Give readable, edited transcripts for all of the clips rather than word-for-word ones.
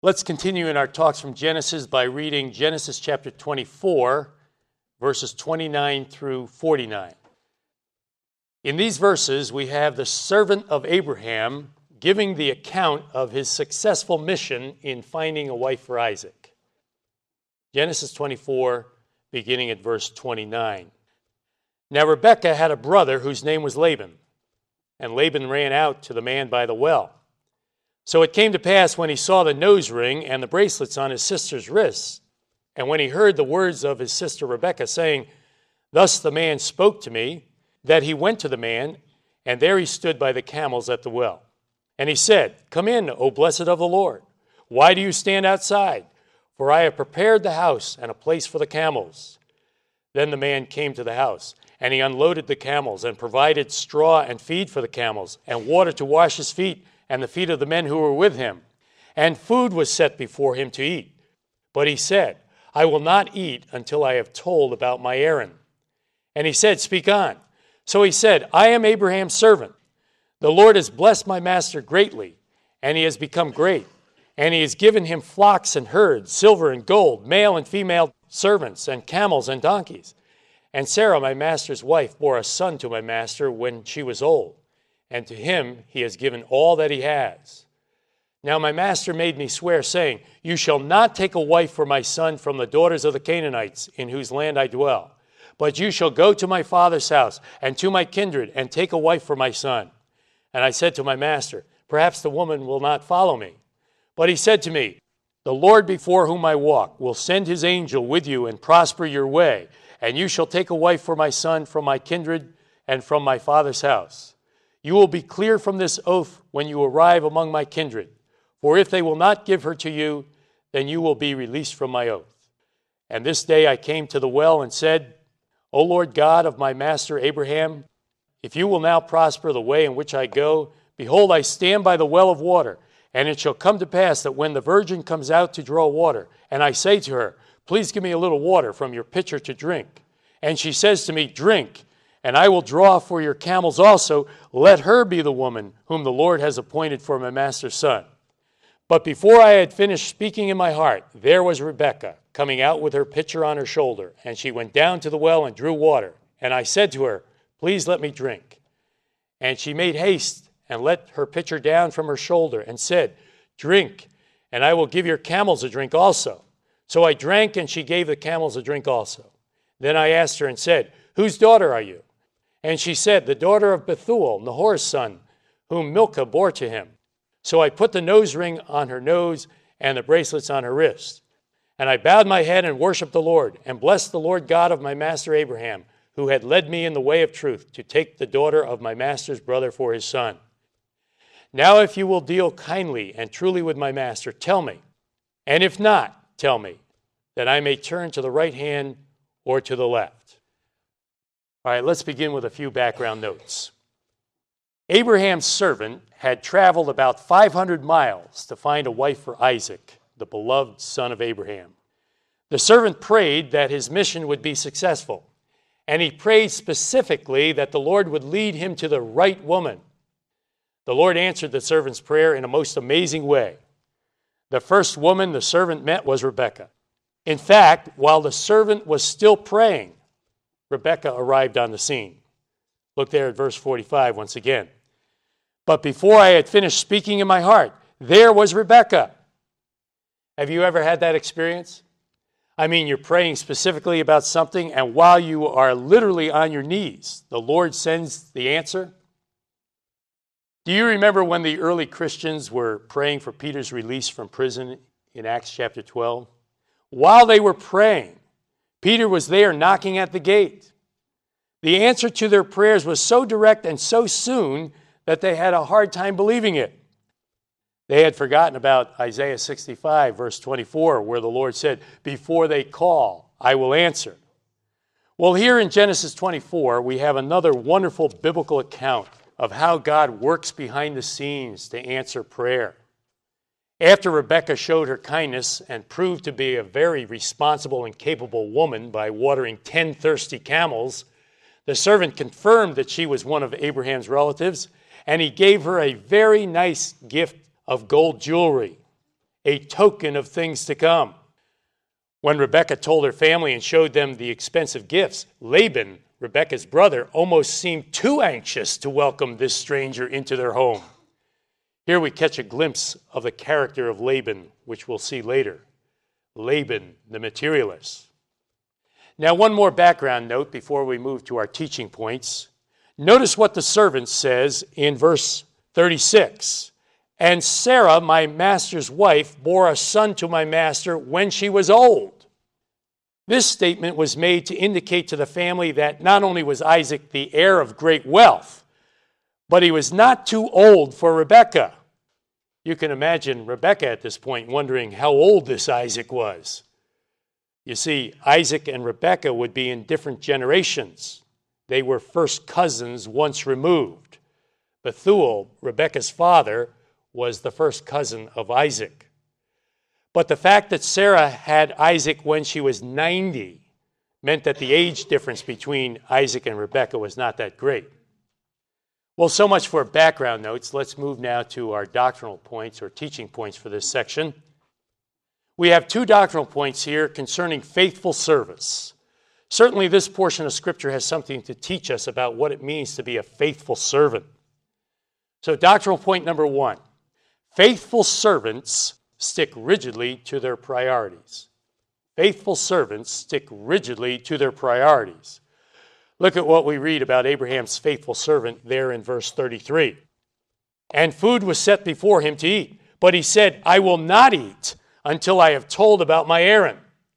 Let's continue in our talks from Genesis by reading Genesis chapter 24, verses 29 through 49. In these verses, we have the servant of Abraham giving the account of his successful mission in finding a wife for Isaac. Genesis 24, beginning at verse 29. Now Rebekah had a brother whose name was Laban, and Laban ran out to the man by the well. So it came to pass when he saw the nose ring and the bracelets on his sister's wrists, and when he heard the words of his sister Rebekah saying, "Thus the man spoke to me," that he went to the man, and there he stood by the camels at the well. And he said, "Come in, O blessed of the Lord. Why do you stand outside? For I have prepared the house and a place for the camels." Then the man came to the house, and he unloaded the camels and provided straw and feed for the camels and water to wash his feet and the feet of the men who were with him. And food was set before him to eat. But he said, "I will not eat until I have told about my errand." And he said, "Speak on." So he said, "I am Abraham's servant. The Lord has blessed my master greatly, and he has become great. And he has given him flocks and herds, silver and gold, male and female servants, and camels and donkeys. And Sarah, my master's wife, bore a son to my master when she was old. And to him he has given all that he has. Now my master made me swear, saying, 'You shall not take a wife for my son from the daughters of the Canaanites, in whose land I dwell. But you shall go to my father's house and to my kindred, and take a wife for my son.' And I said to my master, 'Perhaps the woman will not follow me.' But he said to me, 'The Lord before whom I walk will send his angel with you and prosper your way, and you shall take a wife for my son from my kindred and from my father's house. You will be clear from this oath when you arrive among my kindred. For if they will not give her to you, then you will be released from my oath.' And this day I came to the well and said, 'O Lord God of my master Abraham, if you will now prosper the way in which I go, behold, I stand by the well of water. And it shall come to pass that when the virgin comes out to draw water, and I say to her, "Please give me a little water from your pitcher to drink," and she says to me, "Drink, and I will draw for your camels also," let her be the woman whom the Lord has appointed for my master's son.' But before I had finished speaking in my heart, there was Rebekah coming out with her pitcher on her shoulder, and she went down to the well and drew water. And I said to her, 'Please let me drink.' And she made haste and let her pitcher down from her shoulder and said, 'Drink, and I will give your camels a drink also.' So I drank, and she gave the camels a drink also. Then I asked her and said, 'Whose daughter are you?' And she said, 'The daughter of Bethuel, Nahor's son, whom Milcah bore to him.' So I put the nose ring on her nose and the bracelets on her wrists. And I bowed my head and worshiped the Lord, and blessed the Lord God of my master Abraham, who had led me in the way of truth to take the daughter of my master's brother for his son. Now if you will deal kindly and truly with my master, tell me. And if not, tell me, that I may turn to the right hand or to the left." All right, let's begin with a few background notes. Abraham's servant had traveled about 500 miles to find a wife for Isaac, the beloved son of Abraham. The servant prayed that his mission would be successful, and he prayed specifically that the Lord would lead him to the right woman. The Lord answered the servant's prayer in a most amazing way. The first woman the servant met was Rebekah. In fact, while the servant was still praying, Rebekah arrived on the scene. Look there at verse 45 once again. "But before I had finished speaking in my heart, there was Rebekah." Have you ever had that experience? I mean, you're praying specifically about something, and while you are literally on your knees, the Lord sends the answer. Do you remember when the early Christians were praying for Peter's release from prison in Acts chapter 12? While they were praying, Peter was there knocking at the gate. The answer to their prayers was so direct and so soon that they had a hard time believing it. They had forgotten about Isaiah 65, verse 24, where the Lord said, "Before they call, I will answer." Well, here in Genesis 24, we have another wonderful biblical account of how God works behind the scenes to answer prayer. After Rebekah showed her kindness and proved to be a very responsible and capable woman by watering 10 thirsty camels, the servant confirmed that she was one of Abraham's relatives, and he gave her a very nice gift of gold jewelry. a token of things to come. When Rebekah told her family and showed them the expensive gifts, Laban, Rebekah's brother, almost seemed too anxious to welcome this stranger into their home. Here we catch a glimpse of the character of Laban, which we'll see later. Laban, the materialist. Now, one more background note before we move to our teaching points. Notice what the servant says in verse 36. And Sarah, my master's wife, bore a son to my master when she was old. This statement was made to indicate to the family that not only was Isaac the heir of great wealth, but he was not too old for Rebekah. You can imagine Rebekah at this point wondering how old this Isaac was. You see, Isaac and Rebekah would be in different generations. They were first cousins once removed. Bethuel, Rebekah's father, was the first cousin of Isaac. But the fact that Sarah had Isaac when she was 90 meant that the age difference between Isaac and Rebekah was not that great. Well, so much for background notes. Let's move now to our doctrinal points or teaching points for this section. We have two doctrinal points here concerning faithful service. Certainly this portion of Scripture has something to teach us about what it means to be a faithful servant. So doctrinal point number one, faithful servants stick rigidly to their priorities. Faithful servants stick rigidly to their priorities. Look at what we read about Abraham's faithful servant there in verse 33. And food was set before him to eat, but he said, I will not eat until I have told about my errand.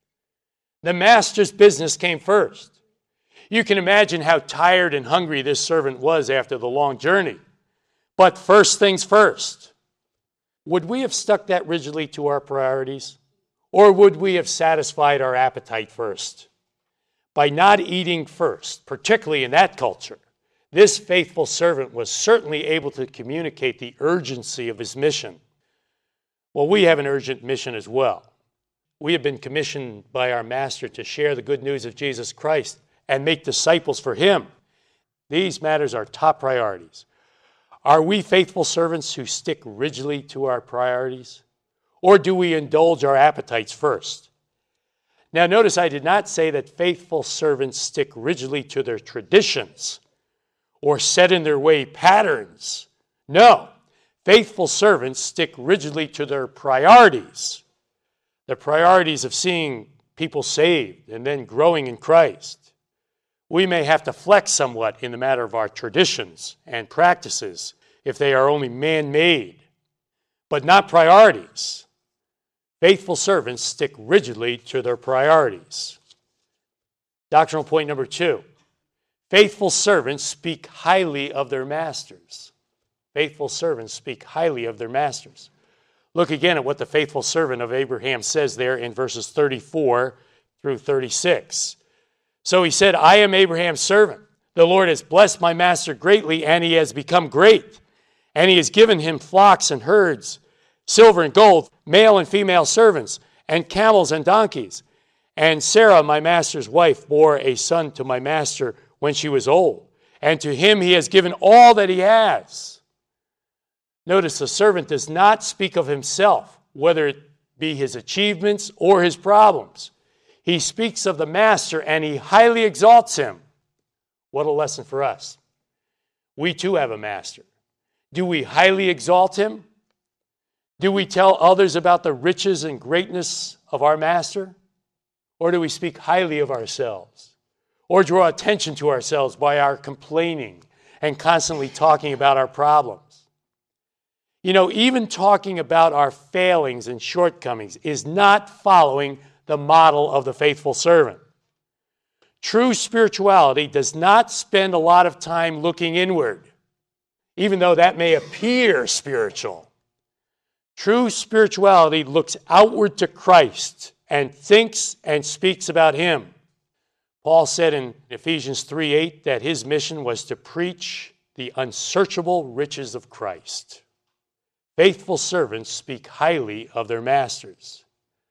The master's business came first. You can imagine how tired and hungry this servant was after the long journey. But first things first. Would we have stuck that rigidly to our priorities? Or would we have satisfied our appetite first? By not eating first, particularly in that culture, this faithful servant was certainly able to communicate the urgency of his mission. Well, we have an urgent mission as well. We have been commissioned by our Master to share the good news of Jesus Christ and make disciples for him. These matters are top priorities. Are we faithful servants who stick rigidly to our priorities? Or do we indulge our appetites first? Now, notice I did not say that faithful servants stick rigidly to their traditions or set in their way patterns. No, faithful servants stick rigidly to their priorities. The priorities of seeing people saved and then growing in Christ. We may have to flex somewhat in the matter of our traditions and practices if they are only man-made, but not priorities. Faithful servants stick rigidly to their priorities. Doctrinal point number two, faithful servants speak highly of their masters. Faithful servants speak highly of their masters. Look again at what the faithful servant of Abraham says there in verses 34 through 36. So he said, I am Abraham's servant. The Lord has blessed my master greatly, and he has become great. And he has given him flocks and herds, silver and gold, male and female servants, and camels and donkeys. And Sarah, my master's wife, bore a son to my master when she was old. And to him he has given all that he has. Notice the servant does not speak of himself, whether it be his achievements or his problems. He speaks of the master and he highly exalts him. What a lesson for us. We too have a master. Do we highly exalt him? Do we tell others about the riches and greatness of our master? Or do we speak highly of ourselves? Or draw attention to ourselves by our complaining and constantly talking about our problems? You know, even talking about our failings and shortcomings is not following the model of the faithful servant. True spirituality does not spend a lot of time looking inward, even though that may appear spiritual. True spirituality looks outward to Christ and thinks and speaks about him. Paul said in Ephesians 3:8 that his mission was to preach the unsearchable riches of Christ. Faithful servants speak highly of their masters.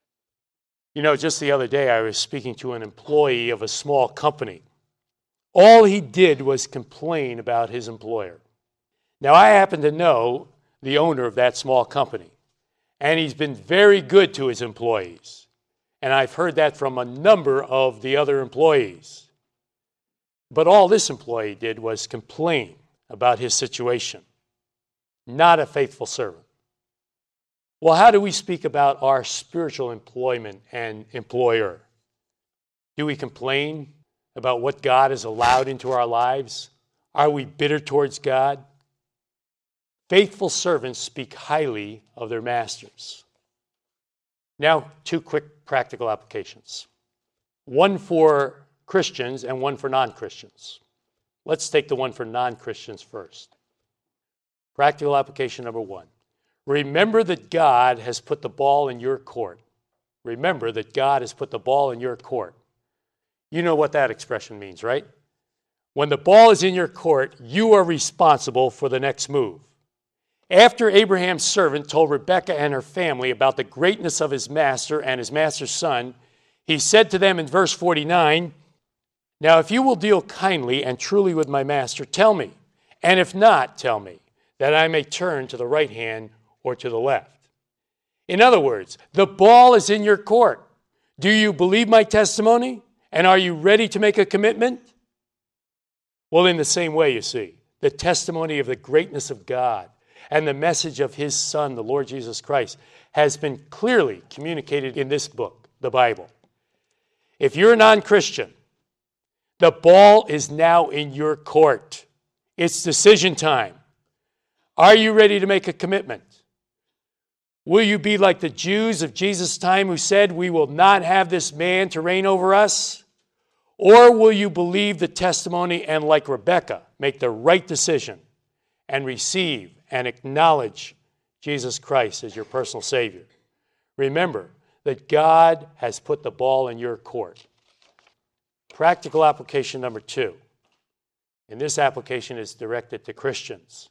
You know, just the other day I was speaking to an employee of a small company. All he did was complain about his employer. Now, I happen to know the owner of that small company, And he's been very good to his employees. And I've heard that from a number of the other employees. But all this employee did was complain about his situation. Not a faithful servant. Well, how do we speak about our spiritual employment and employer? Do we complain about what God has allowed into our lives? Are we bitter towards God? Faithful servants speak highly of their masters. Now, 2 quick practical applications. One for Christians and one for non-Christians. Let's take the one for non-Christians first. Practical application number 1. Remember that God has put the ball in your court. Remember that God has put the ball in your court. You know what that expression means, right? When the ball is in your court, you are responsible for the next move. After Abraham's servant told Rebekah and her family about the greatness of his master and his master's son, he said to them in verse 49, "Now if you will deal kindly and truly with my master, tell me, and if not, tell me, that I may turn to the right hand or to the left." In other words, the ball is in your court. Do you believe my testimony? And are you ready to make a commitment? Well, in the same way, you see, the testimony of the greatness of God and the message of his Son, the Lord Jesus Christ, has been clearly communicated in this book, the Bible. If you're a non-Christian, the ball is now in your court. It's decision time. Are you ready to make a commitment? Will you be like the Jews of Jesus' time who said, "We will not have this man to reign over us"? Or will you believe the testimony and, like Rebekah, make the right decision and receive and acknowledge Jesus Christ as your personal Savior? Remember that God has put the ball in your court. Practical application number 2. And this application is directed to Christians.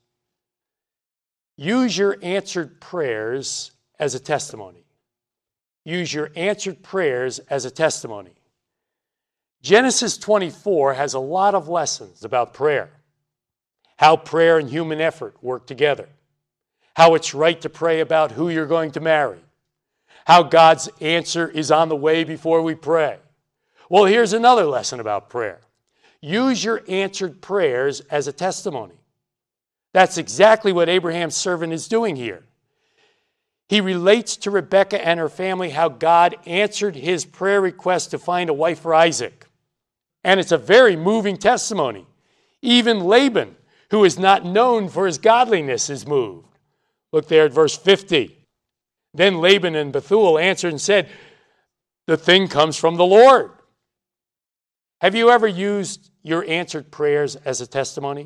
Use your answered prayers as a testimony. Use your answered prayers as a testimony. Genesis 24 has a lot of lessons about prayer. How prayer and human effort work together. How it's right to pray about who you're going to marry. How God's answer is on the way before we pray. Well, here's another lesson about prayer. Use your answered prayers as a testimony. That's exactly what Abraham's servant is doing here. He relates to Rebekah and her family how God answered his prayer request to find a wife for Isaac. And it's a very moving testimony. Even Laban, who is not known for his godliness, is moved. Look there at verse 50. Then Laban and Bethuel answered and said, "The thing comes from the Lord." Have you ever used your answered prayers as a testimony?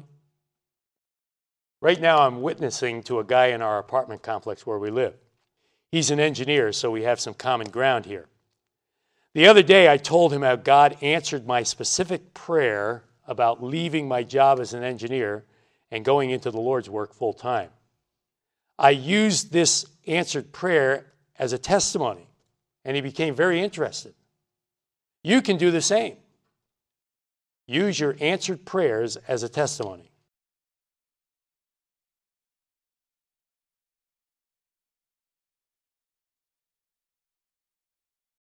Right now I'm witnessing to a guy in our apartment complex where we live. He's an engineer, so we have some common ground here. The other day I told him how God answered my specific prayer about leaving my job as an engineer and going into the Lord's work full time. I used this answered prayer as a testimony, and he became very interested. You can do the same. Use your answered prayers as a testimony.